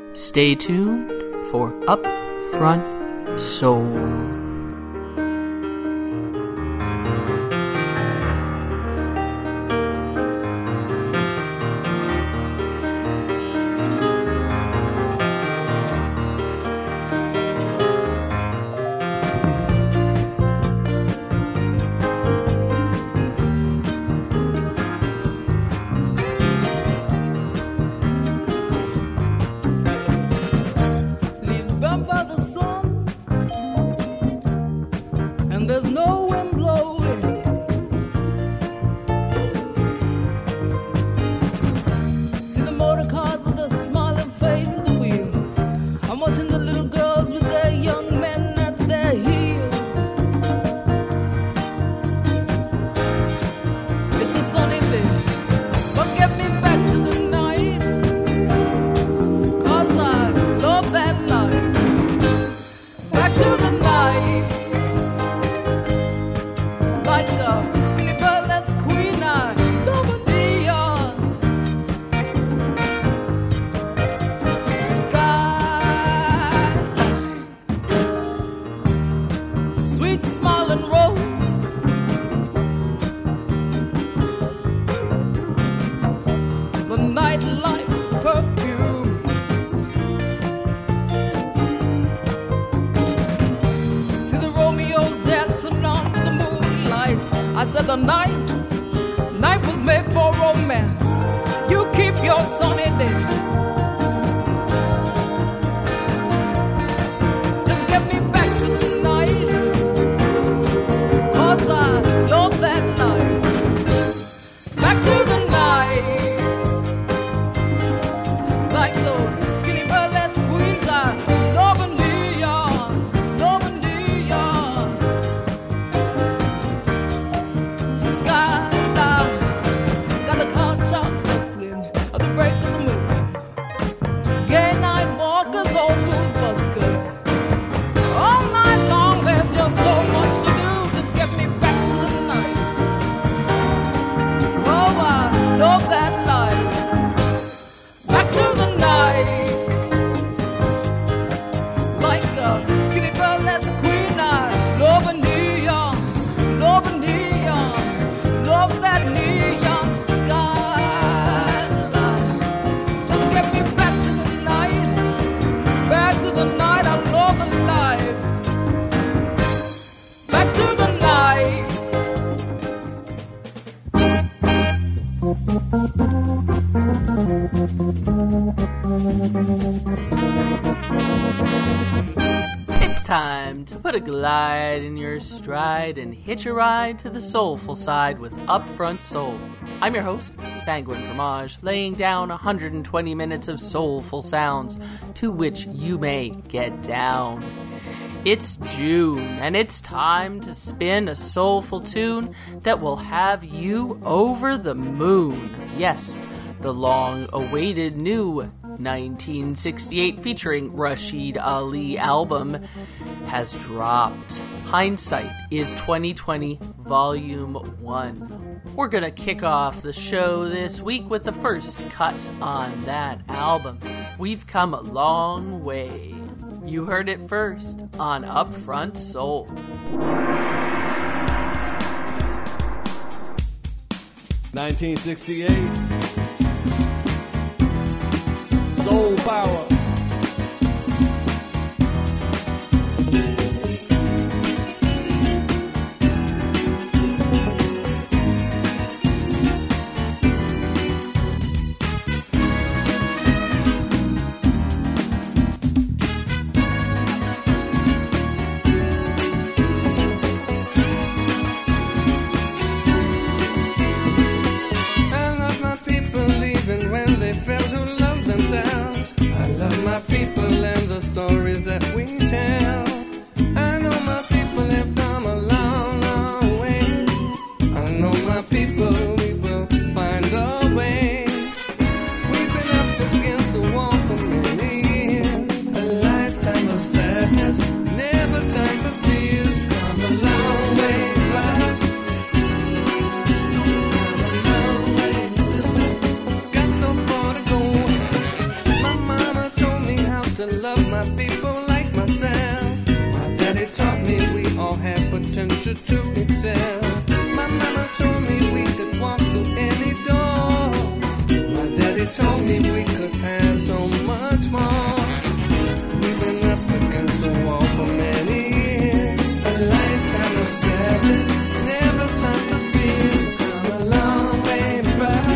Stay tuned for Upfront Soul. The night was made for romance. You keep your sunny day. Just get me back to the night, 'cause I love that night. Back to the night, like those skinny burlesque queens. I love a New York, love a New York. It's time to put a glide in your stride and hitch a ride to the soulful side with Upfront Soul. I'm your host, Sanguine Fromage, laying down 120 minutes of soulful sounds to which you may get down. It's June, and it's time to spin a soulful tune that will have you over the moon. Yes, the long-awaited new 1968 featuring Rashid Ali album has dropped. Hindsight is 2020 Volume 1. We're gonna kick off the show this week with the first cut on that album. We've come a long way. You heard it first on Upfront Soul. 1968 Soul Power. I love my people even when they fail to love themselves. I love my people like myself. My daddy taught me we all have potential to excel. My mama told me we could walk through any door. My daddy told me we could have so much more. We've been up against the wall for many years. A lifetime of sadness, never time for fears. Come a long way, brother.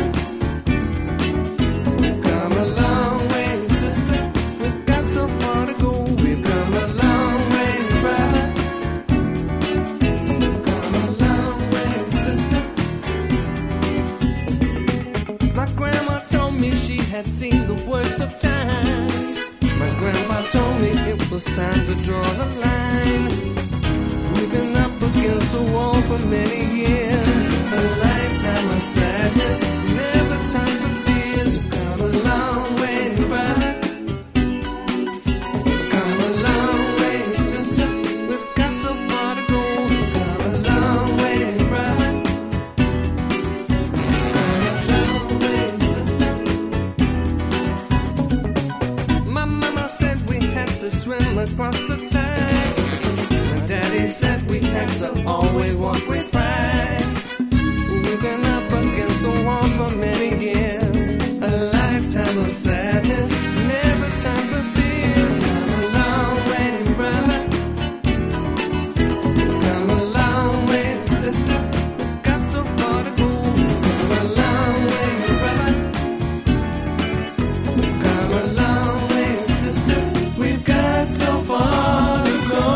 We've come a long way, sister. We've got so far to go. We've come a long way, brother. We've come a long way, sister. My grandma told me she had seen the worst of times. My grandpa told me it was time to draw the line. We've been up against the wall for many years. A lifetime of sadness, never time for fears. We've come a long way, brother. We've come a long way, sister. We've got so far to go. We've come a long way, brother. We've come a long way, sister. My mama said we had to swim across the tide. My daddy said we had to always walk with pride. We've been up against the wall for many years. A lifetime of sadness, never time for fears. Come a long way, brother. We've come a long way, sister. We've got so far to go. We've come a long way, brother. We've come a long way, sister. We've got so far to go.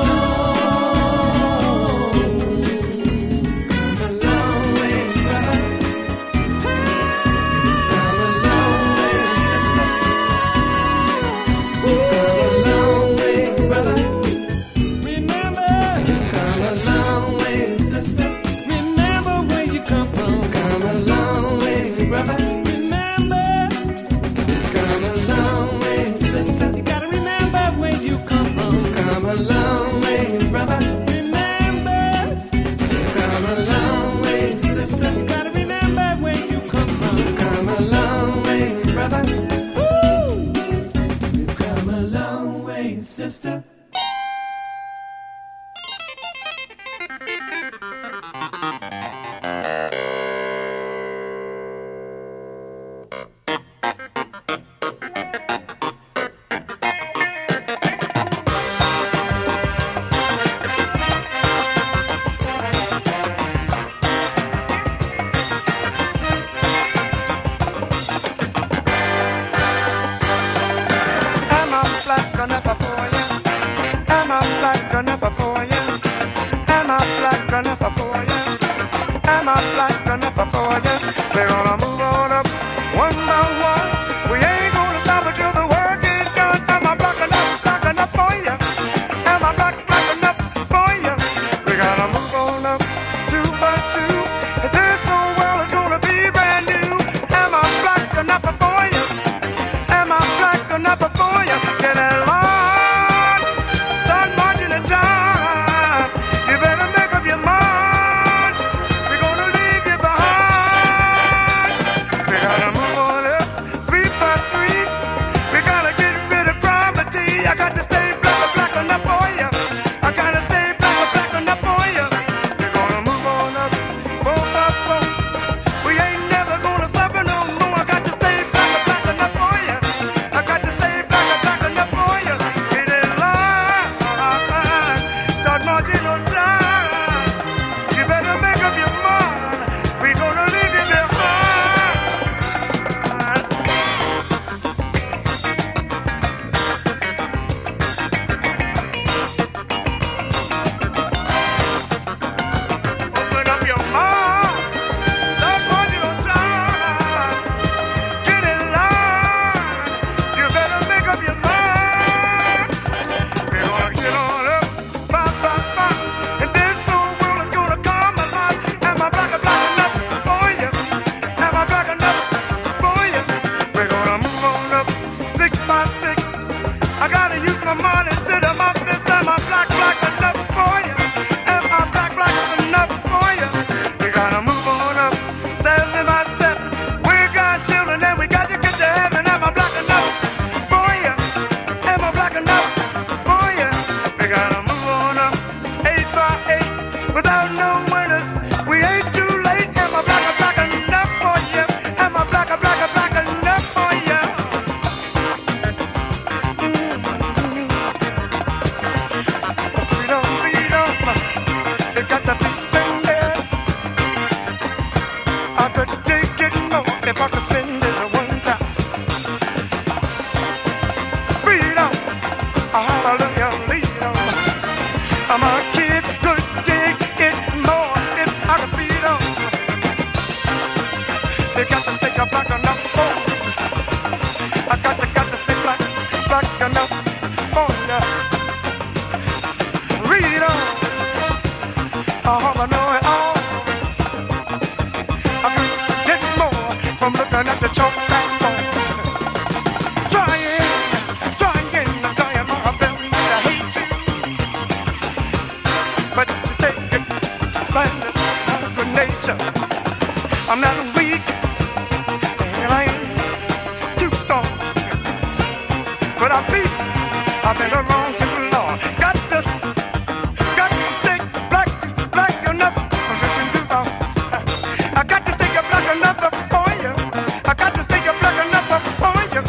Come a long way, brother. Come a long way, sister. But I've been around too long. Got to stay black enough. I got to stay black enough for you. I got to stay black enough for you.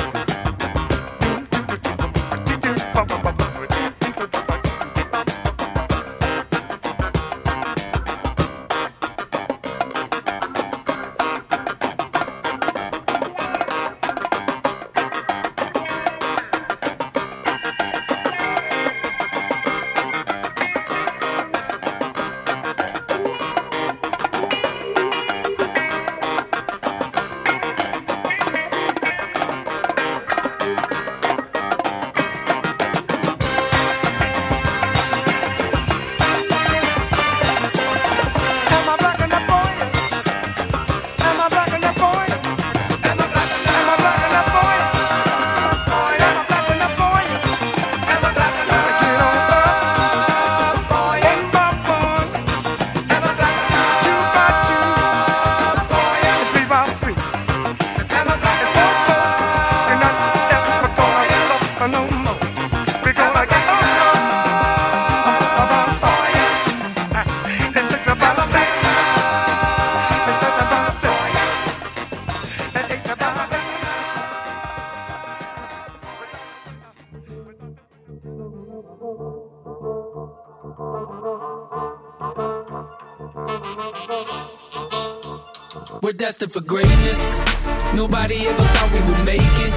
We're destined for greatness. Nobody ever thought we would make it.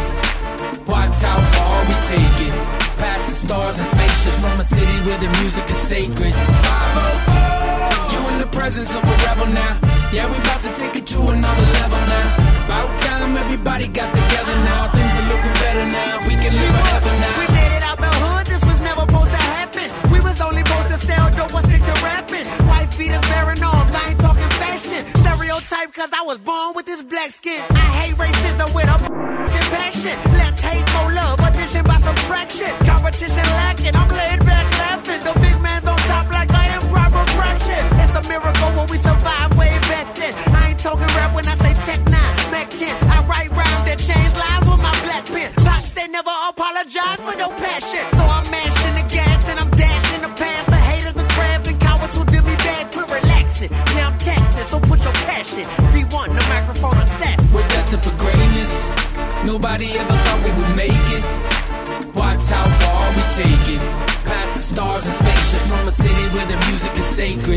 Watch how far we take it. Past the stars and spaceships from a city where the music is sacred. 504. You in the presence of a rebel now. Yeah, we about to take it to another level now. About time everybody got together now. Things are looking better now. We can live forever now. We made it out the hood. This was never supposed to happen. We was only supposed to sell dope and stick to rapping. Wife beaters bearing arms. I ain't talking fashion. Stereotype cause I was born with this black skin. I hate racism with a passion. Let's hate for love. Audition by subtraction. Competition lacking. I'm laid back laughing. The big man's on top like I am proper fraction. It's a miracle when we survive way back then. I ain't talking rap when I say Tech 9, Mac 10. I write rhymes that change lives with my black pen. Box they never apologize for your passion. So I'm mashing the gas and I'm dashing the past. The haters, the crabs and cowards who did me bad quit relaxing. Now I'm taxing, so put your cash in. D1, the microphone assassin. We're destined for greatness. Nobody ever thought we would make it. Watch how far we take it. Past the stars and spaceships from a city where the music is sacred.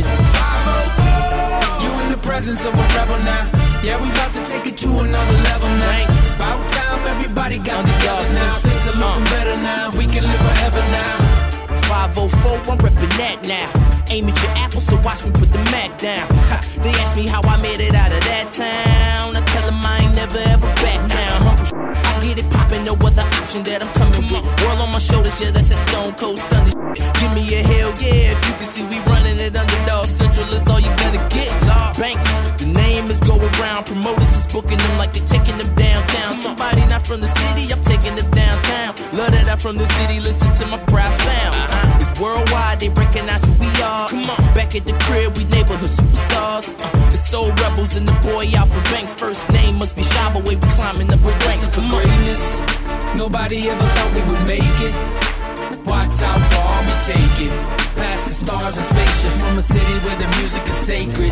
504. You in the presence of a rebel now. Yeah, we about to take it to another level now. About time everybody got together now. Things are looking better now. We can live forever now. 504, I'm reppin' that now. Aim at your apple, so watch me put the Mac down. They ask me how I made it out of that town. I tell them I ain't never ever back down. I get it poppin', no other option that I'm coming with. World on my shoulders, yeah, that's that stone cold stunning. Give me a hell yeah, if you can see we running it underdog central, is all you gonna get. Banks, the name is going round. Promoters is booking them like they're taking them downtown. Somebody not from the city, I'm taking them downtown. Love that I'm from the city, listen to my proud sound. It's worldwide, they recognize who we are. Come on, back at the crib, we neighborhood superstars. The soul rebels and the boy Alpha Banks. First name must be Shaba, way we climbing up with ranks. For greatness, nobody ever thought we would make it. Watch how far we take it. Past the stars and spaceships from a city where the music is sacred.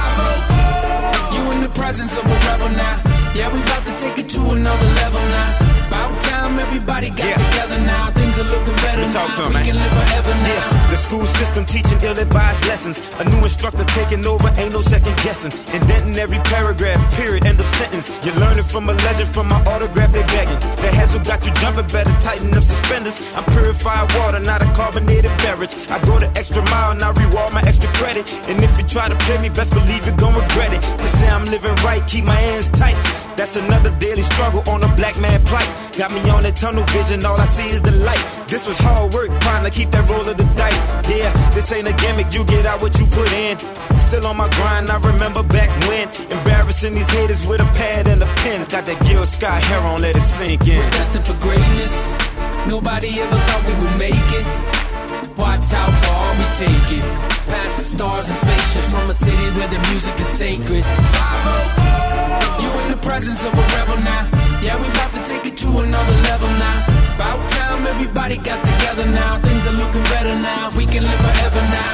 504. You in the presence of a rebel now. Yeah, we about to take it to another level now. About time everybody got together now. Things are looking better now. We can live forever now. The school system teaching ill-advised lessons. A new instructor taking over, ain't no second guessing. Indenting every paragraph, period, end of sentence. You're learning from a legend, from my autograph they begging. The hassle got you jumping, better tighten up suspenders. I'm purified water, not a carbonated beverage. I go the extra mile and I reward my extra credit. And if you try to play me, best believe you're gonna regret it. They say I'm living right, keep my hands tight. That's another daily struggle on a black man plight. Got me on that tunnel vision, all I see is the light. This was hard work, trying to keep that roll of the dice. Yeah, this ain't a gimmick, you get out what you put in. Still on my grind, I remember back when. Embarrassing these haters with a pad and a pen. Got that Gil Scott hair on, let it sink in. We're destined for greatness. Nobody ever thought we would make it. Watch how far we take it. Past the stars and spaceships from a city where the music is sacred. 504. You in the presence of a rebel now. Yeah, we about to take it to another level now. About time Everybody got together now, things are looking better now. We can live forever now.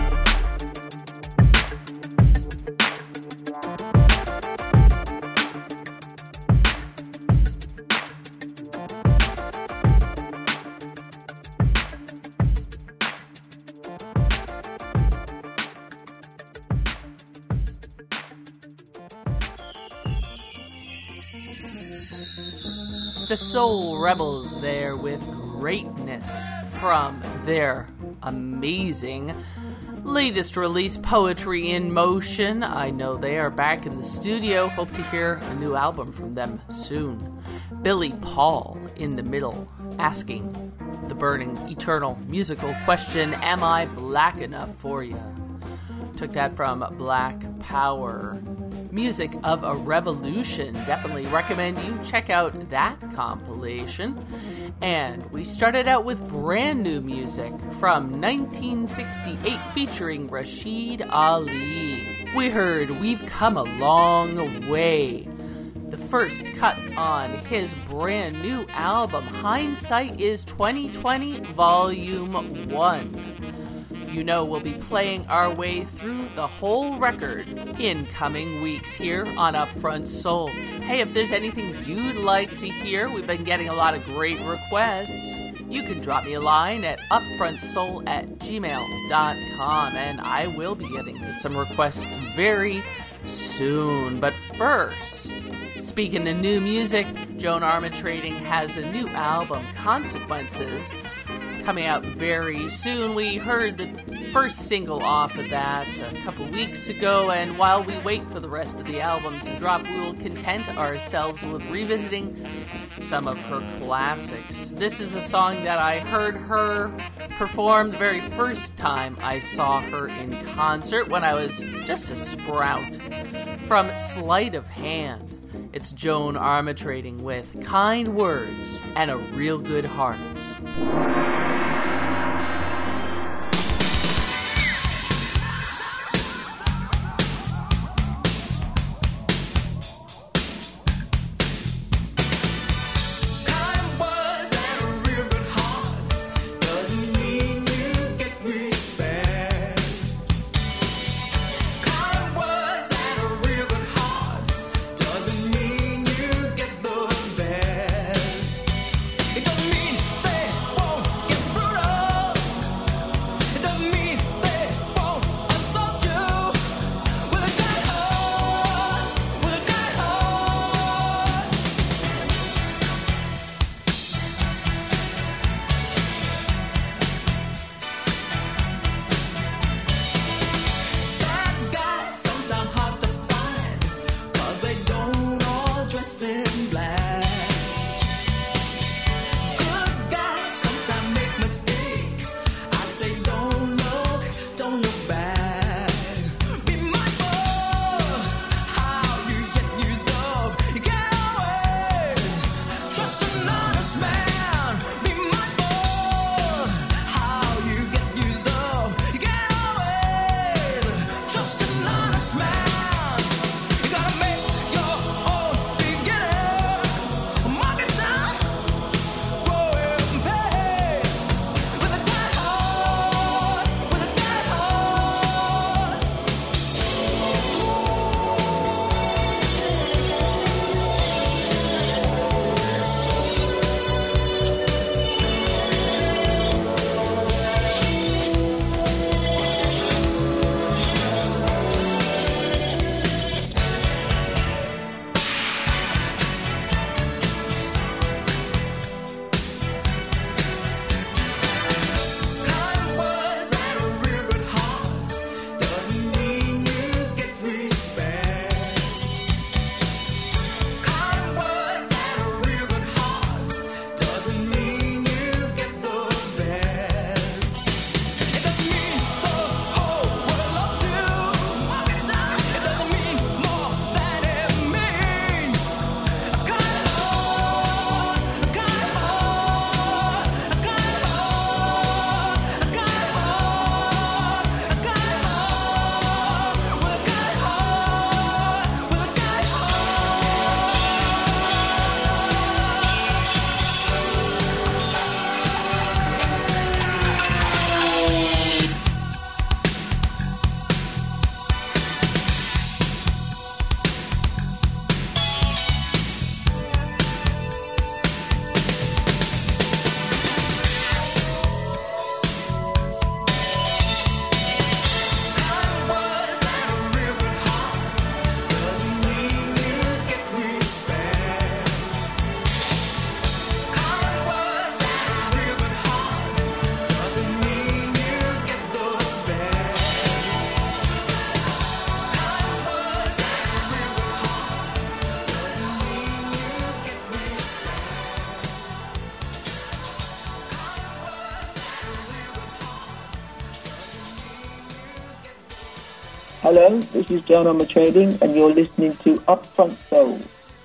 The Soul Rebels there with Greatness from their amazing latest release, Poetry in Motion. I know they are back in the studio. Hope to hear a new album from them soon. Billy Paul in the middle, asking the burning, eternal musical question, am I black enough for you? Took that from Black Power. Music of a Revolution. Definitely recommend you check out that compilation. And we started out with brand new music from 1968 featuring Rashid Ali. We heard We've Come a Long Way, the first cut on his brand new album, Hindsight is 2020 Volume 1. You know we'll be playing our way through the whole record in coming weeks here on Upfront Soul. Hey, if there's anything you'd like to hear, we've been getting a lot of great requests. You can drop me a line at upfrontsoul@gmail.com, and I will be getting to some requests very soon. But first, speaking of new music, Joan Armatrading has a new album, Consequences, coming out very soon. We heard the first single off of that a couple weeks ago, and while we wait for the rest of the album to drop, we will content ourselves with revisiting some of her classics. This is a song that I heard her perform the very first time I saw her in concert when I was just a sprout. From Sleight of Hand, it's Joan Armatrading with Kind Words and a Real Good Heart. It doesn't mean they won't get Hello, this is John Armour Trading, and you're listening to Upfront Soul.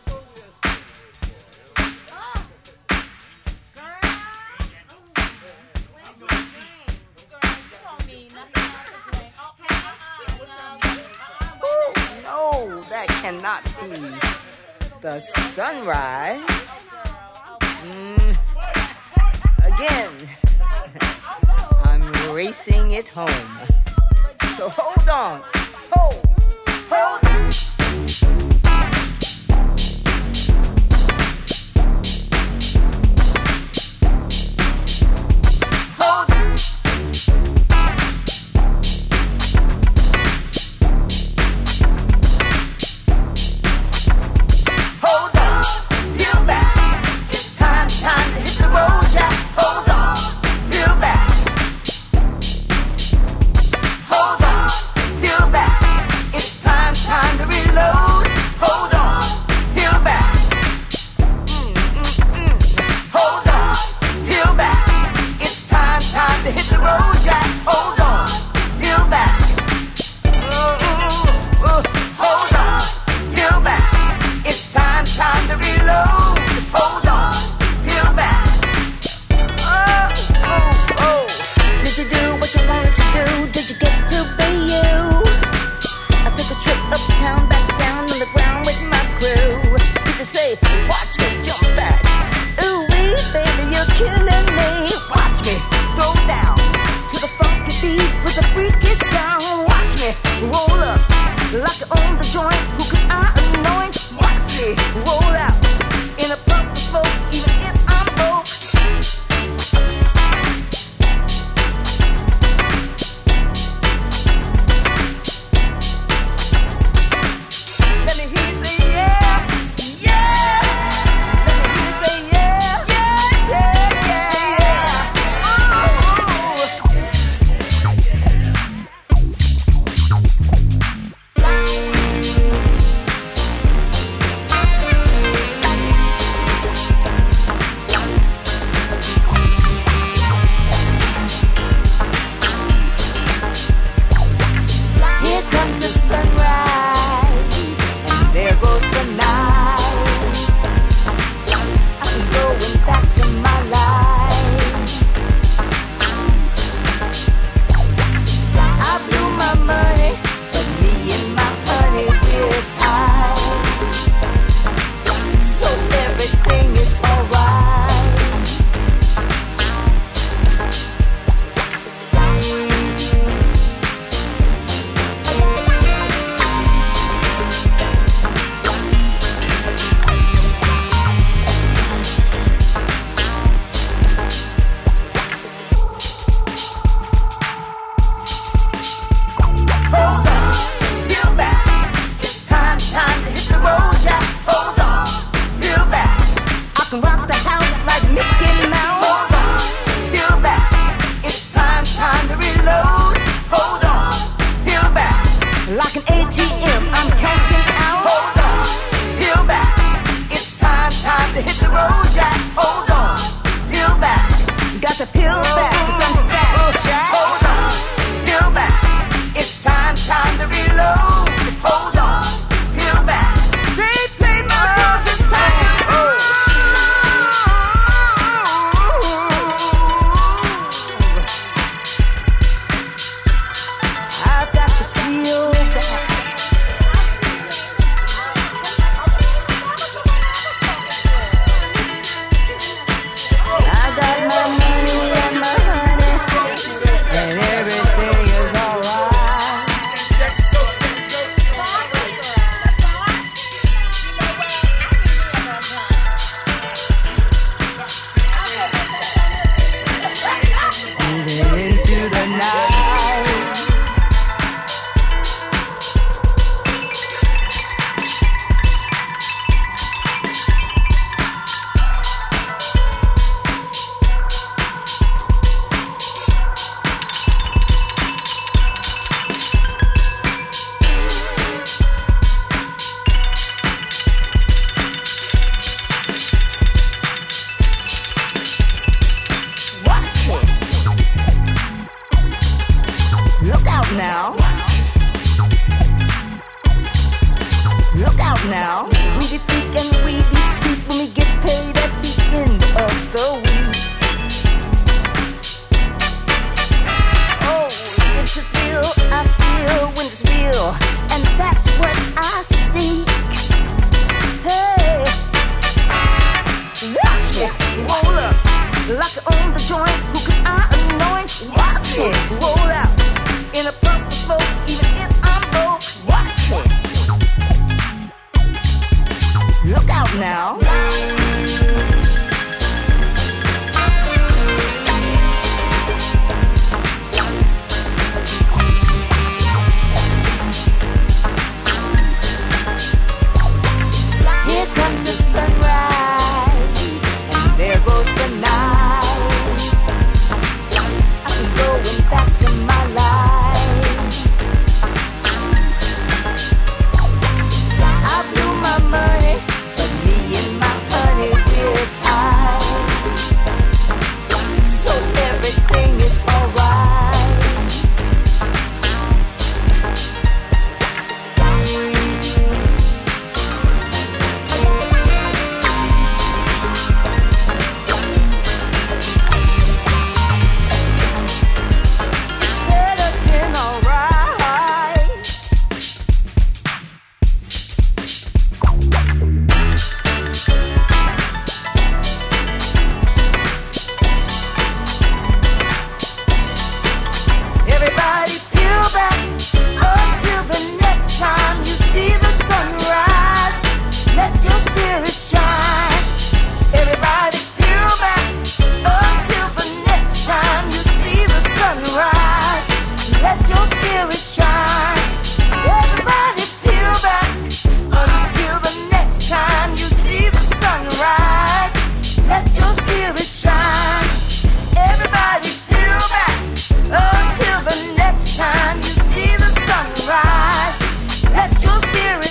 No, that cannot be the sunrise. Again, I'm racing it home. So hold on. Hold on. Look out now. We be freak and we be sweet when we get paid at the end of the week. Oh, it's a thrill I feel when it's real, and that's what I seek. Hey, watch me roll up like I own the joint. Who can I anoint? Watch me roll out in a puff of smoke, even if I'm broke. Watch me. Look out now. Here comes the sunrise, and there goes the night. I'm going back to my life. I blew my money, but me and my honey, we're tied. So everything is alright. Better than alright. Everybody peel back until the next time you see the sunrise. Let your spirit shine. Everybody peel back until the next time you see the sunrise. Let your spirit shine. Everybody peel back until the next time you see the sunrise. Let your spirit shine. Everybody peel back until the next time you see the sunrise. Let your spirit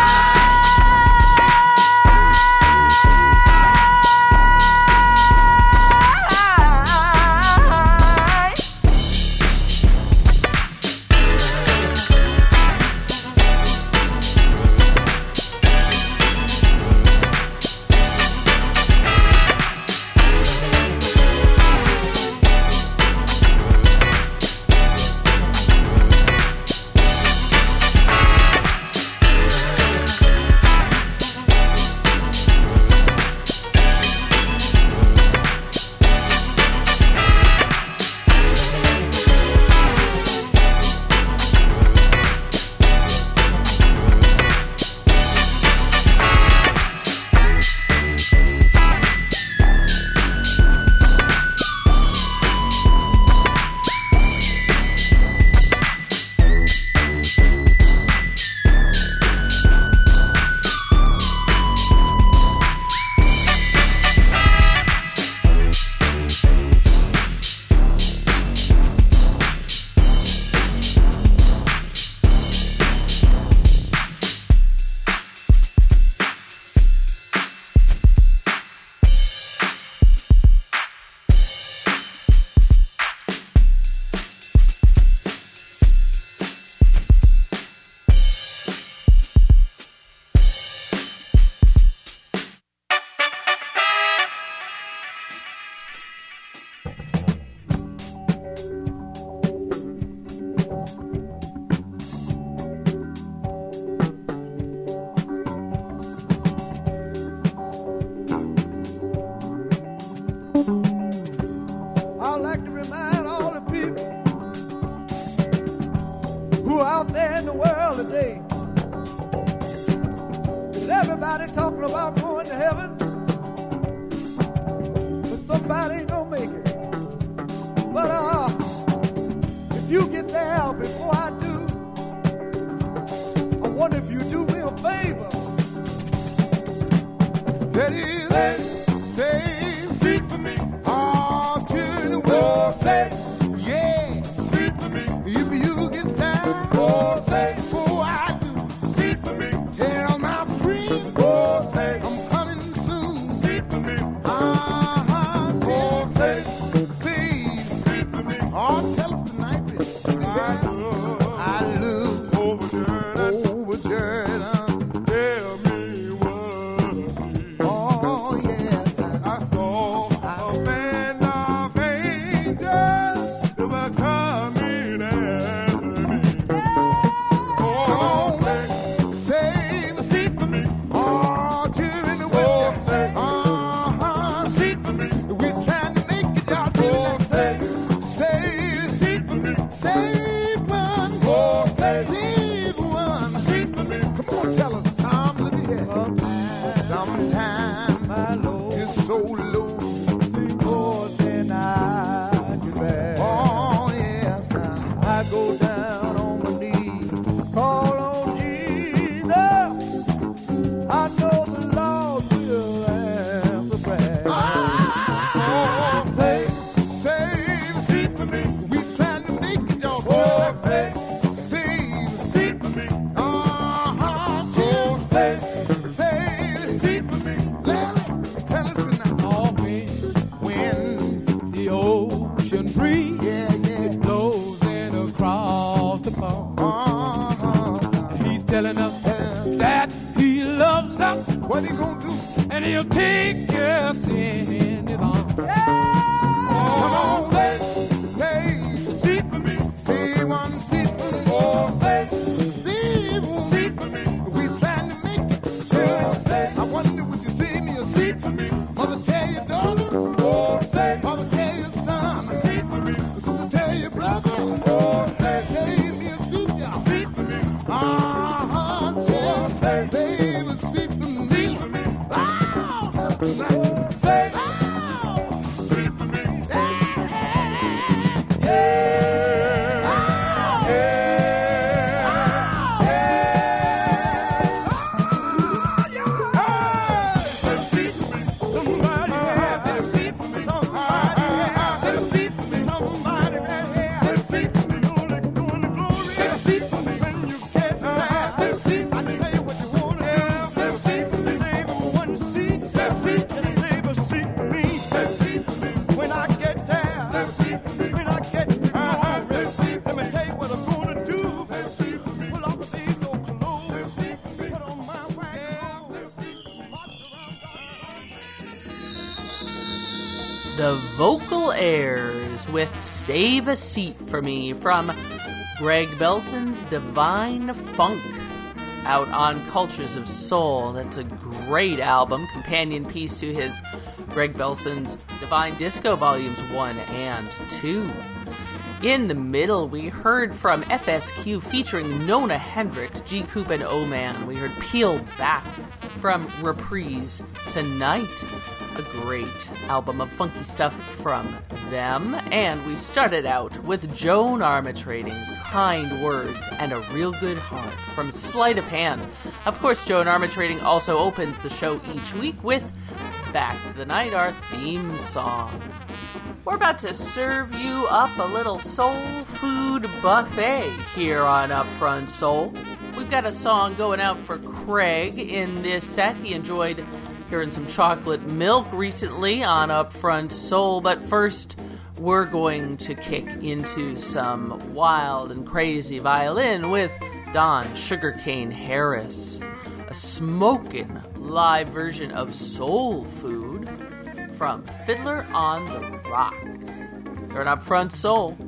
I'd like to remind all the people who are out there in the world today that everybody talking about going to heaven, but somebody ain't gonna make it. But if you get there before I do, I wonder if you do me a favor. That is, say, Seat for me. all to the Oh, world. say, Yeah, seat for me. if you get down Oh, say, before I do, seat for me. tell my friends Oh, say, I'm coming soon. seat for me. Oh, say, see, seat for me. oh, tell us tonight, baby. I love overjoyed. he'll take your sin in his arms. Come on, say, seat for me. Say one seat for me. Oh, say, seat for me. We're trying to make it. Sure, say, I wonder would you see me a seat for me? Mother tell your daughter. Oh, say, Mother tell your son. A seat for me. Sister tell your brother. Oh, say me a seat, yeah. Seat for me. Say, baby, seat for me. Seat for me. Say, seat for me. The Vocal Airs with Save a Seat for Me from Greg Belson's Divine Funk, out on Cultures of Soul. That's a great album, companion piece to his Greg Belson's Divine Disco Volumes 1 and 2. In the middle, we heard from FSQ featuring Nona Hendrix, G. Coop, and O-Man. We heard Peel Back from Reprise Tonight, a great album of funky stuff from them. And we started out with Joan Armatrading, Kind Words and a Real Good Heart from Sleight of Hand. Of course, Joan Armatrading also opens the show each week with Back to the Night, our theme song. We're about to serve you up a little soul food buffet here on Upfront Soul. We've got a song going out for Craig in this set. He enjoyed hearing some chocolate milk recently on Upfront Soul, but first we're going to kick into some wild and crazy violin with Don Sugarcane Harris, a smokin' live version of Soul Food from Fiddler on the Rock. You're an Upfront Soul.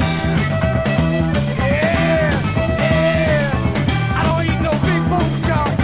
I don't eat no big pork chop.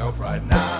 yourself right now.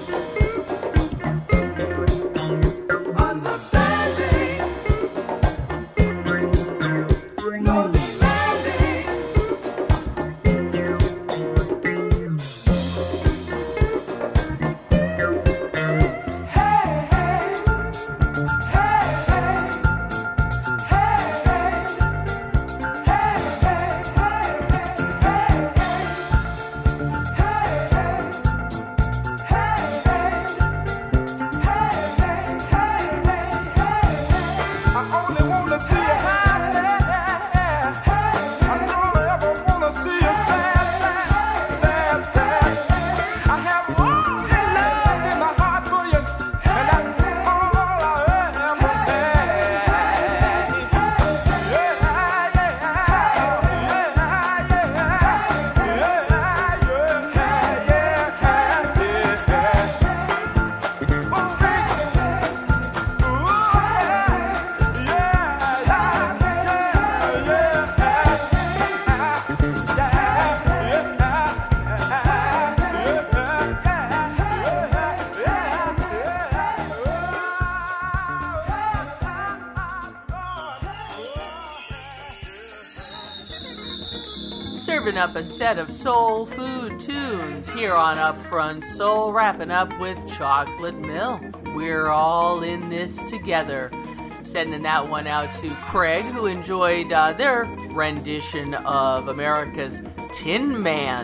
Serving up a set of soul food tunes here on Upfront Soul, wrapping up with Chocolate Milk. We're all in this together. Sending that one out to Craig, who enjoyed their rendition of America's Tin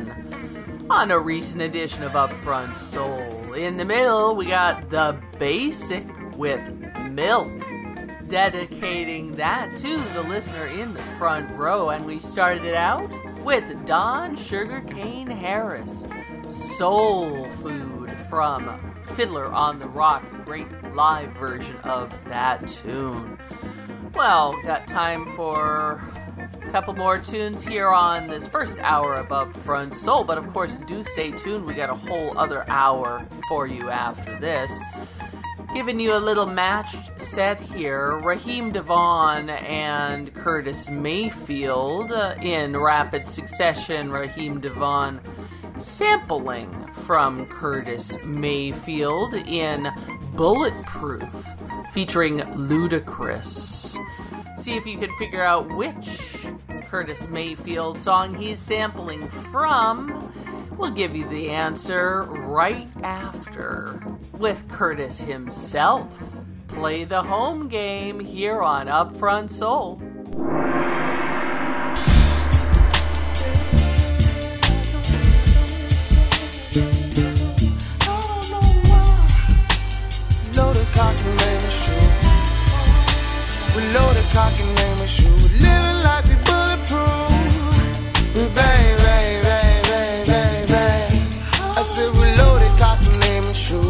Man on a recent edition of Upfront Soul. In the middle, we got The Basic with Milk, dedicating that to the listener in the front row. And we started it out with Don Sugarcane Harris, Soul Food from Fiddler on the Rock, great live version of that tune. Well, got time for a couple more tunes here on this first hour of Upfront Soul, but of course do stay tuned, we got a whole other hour for you after this. Giving you a little matched set here, Raheem DeVaughn and Curtis Mayfield in rapid succession. Raheem DeVaughn sampling from Curtis Mayfield in Bulletproof, featuring Ludacris. See if you can figure out which Curtis Mayfield song he's sampling from. We'll give you the answer right after, with Curtis himself. Play the home game here on Upfront Soul. Loaded cock and name is shoe. We loaded cock and name is shoe. Living like we bulletproof. We bang, bang, bang, bang, bang, bang. I said we loaded cock and name is shoe.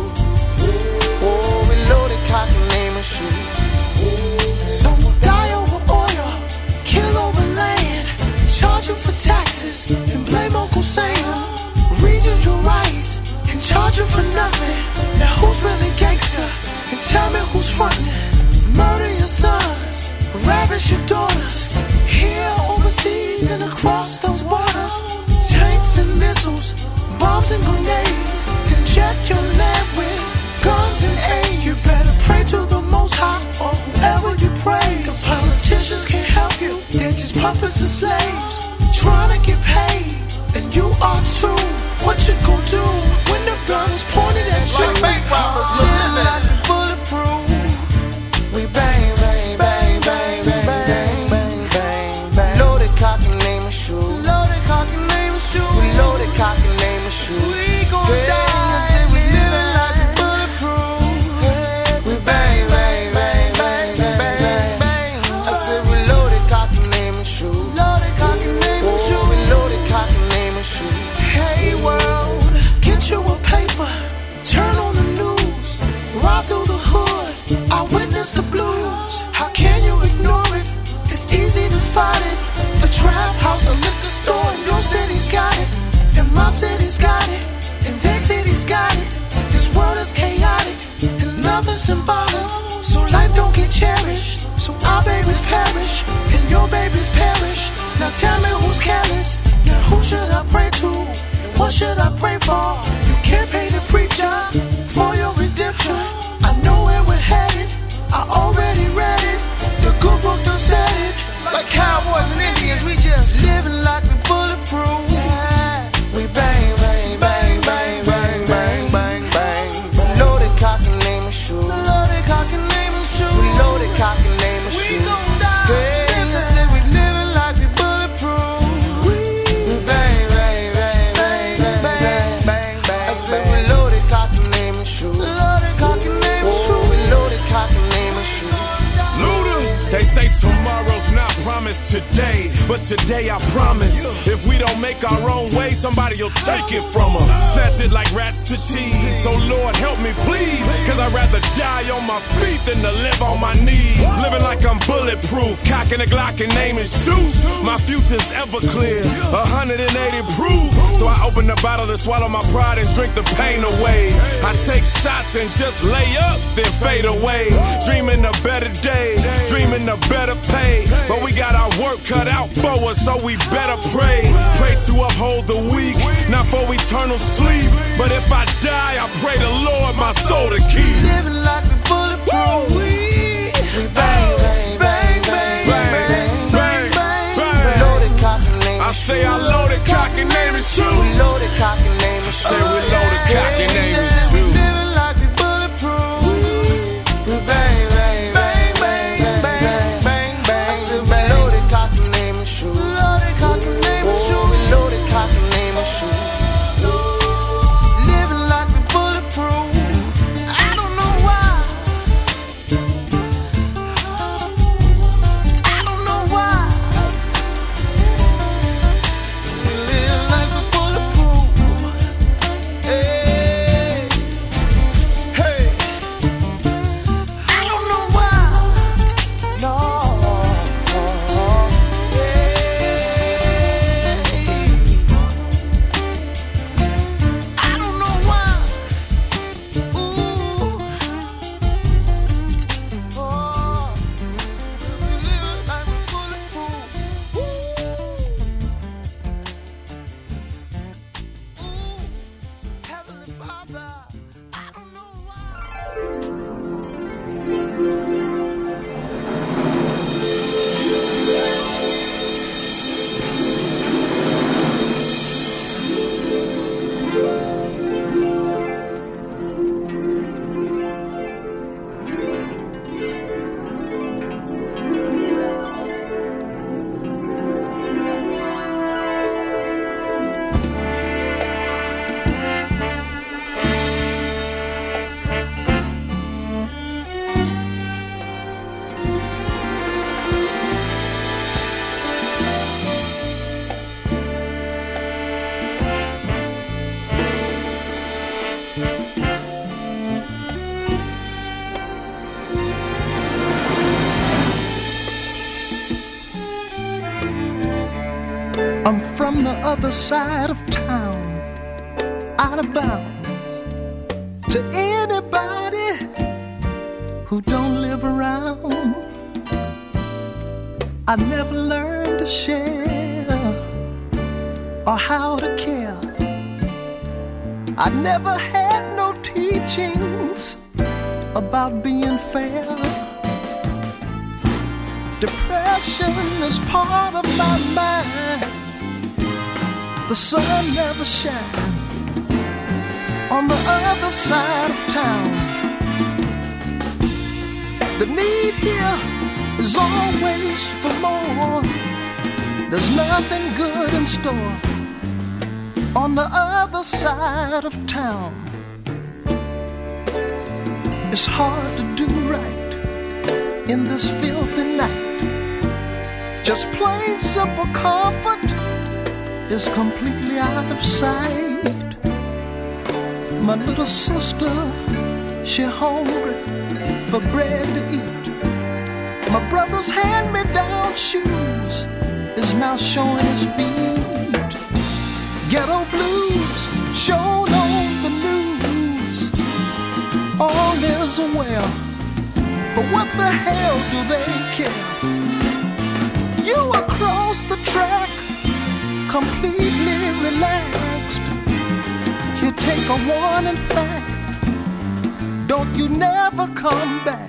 Oh, we loaded cock and name is shoe. Some will die over oil, kill over land, charge you for taxes and blame Uncle Sam. Read you your rights and charge you for nothing. Now who's really gangster? And tell me who's frontin'. Murder your sons, ravish your daughters. Here, overseas, and across those borders. Tanks and missiles, bombs and grenades. Inject your land with guns and aid. You better pray to the Most High or whoever you praise. The politicians can't help you, they're just puppets and slaves. Trying to get paid, and you are too. What you gon' do when the gun is pointed at you? Like bank robbers, living like we bulletproof. We bang, bang, bang, bang, bang, bang, bang, bang, bang. Loaded cock and name a shoe. Loaded cock and name a shoe. We loaded cock and name a shoe. We gon' die. I said we living like we bulletproof. We bang, bang, bang, bang, bang, bang, bang. I said we loaded cock and name a shoe. Loaded cock and name a shoe. We loaded cock and name a shoe. Hey world, get you a paper, turn on the news, ride through the hood, I witness the blues. How can you ignore it? It's easy to spot it. The trap house, a liquor store, and your city's got it, and my city's got it, and their city's got it. This world is chaotic, and nothing's symbolic, so life don't get cherished. So our babies perish, and your babies perish. Now tell me who's careless. Now who should I pray to? And what should I pray for? You can't campaign the preacher for your redemption. I know where we're headed. I already read it. The good book done said it. Like cowboys and Indians, we just living like we bulletproof. We bang, bang, bang, bang, bang, bang, bang, bang. Loaded cock and name and shoot. Loaded cock and name and shoot. We loaded cock and name and shoot. We gon' die. Hey, I said we living like we bulletproof. We bang, bang, bang, bang, bang, bang, bang. I said we loaded cock and name and shoot. Loaded cock and name and shoot. We loaded cock and name and shoot. Luda, they say tomorrow's not promised today, but today I promise. If we don't make our own way, somebody'll take it from us. Snatch it like rats to cheese. So Lord help me please, cause I'd rather die on my feet than to live on my knees. Living like I'm bulletproof, cocking a Glock and aiming shoot. My future's ever clear, 180 proof. So I open the bottle to swallow my pride and drink the pain away. I take shots and just lay up, then fade away. Dreaming of better days, dreaming of better pay. But we got our work cut out for us, so we better pray. Pray to uphold the weak, not for eternal sleep. But if I die, I pray the Lord my soul to keep. Living like we bulletproof. We bang, bang, bang, bang, bang, bang, bang. Loaded cock and name and shoot. I say I loaded cock and name and shoot. We loaded cock and name and shoot. Say we loaded cock and name and We shoot. living like we bulletproof. We bang, bang, bang, bang, bang, bang, bang. I said we loaded cock and name and shoot. Loaded cock and name and shoot. We loaded cock and name and shoot. Living like we bulletproof. I don't know why. I don't know why. We live like we bulletproof. Hey, hey. I don't know why. No. I don't know why. Ooh. Oh. We live like we bulletproof. Ooh. Heavenly Father. I don't know why. I'm from the other side of town, out of bounds. To anybody who don't live around, I never learned to share or how to care. I never had no teachings about being fair. Depression is part of my mind. The sun never shines on the other side of town. The need here is always for more. There's nothing good in store on the other side of town. It's hard to do right in this filthy night. Just plain simple comfort is completely out of sight. My little sister, she hungry for bread to eat. My brother's hand-me-down shoes is now showing his feet. Ghetto blues shown on the news. All is well, but what the hell do they care? You across the track, completely relaxed. You take a warning back. Don't you never come back.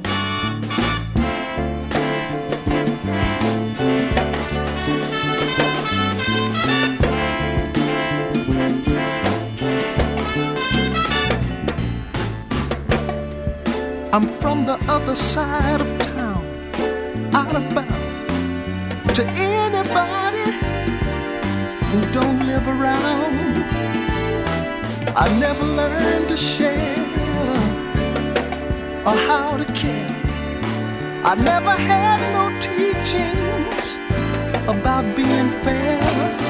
I'm from the other side of town, out of bounds to anybody who don't live around. I never learned to share or how to care. I never had no teachings about being fair.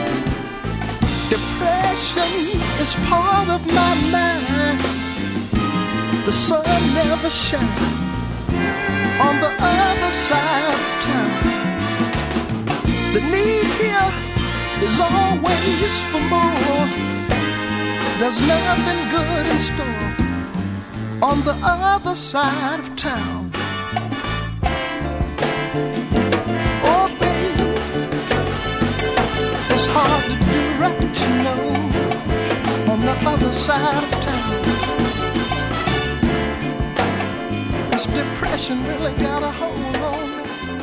Depression is part of my mind. The sun never shines on the other side of town. The need here is always for more. There's nothing good in store on the other side of town. Oh, baby, it's hard to do right, you know, on the other side of town. This depression really got a hold on me.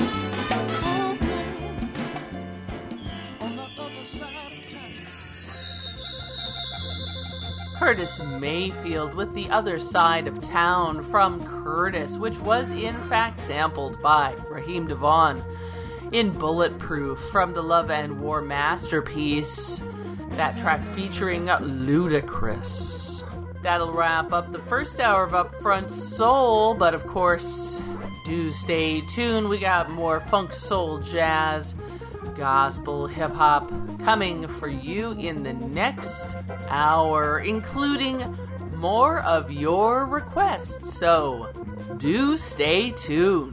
Curtis Mayfield with The Other Side of Town from Curtis, which was in fact sampled by Raheem DeVaughn in Bulletproof from the Love and War masterpiece, that track featuring Ludacris. That'll wrap up the first hour of Upfront Soul, but of course, do stay tuned. We got more funk, soul, jazz, gospel, hip-hop coming for you in the next hour, including more of your requests, so do stay tuned.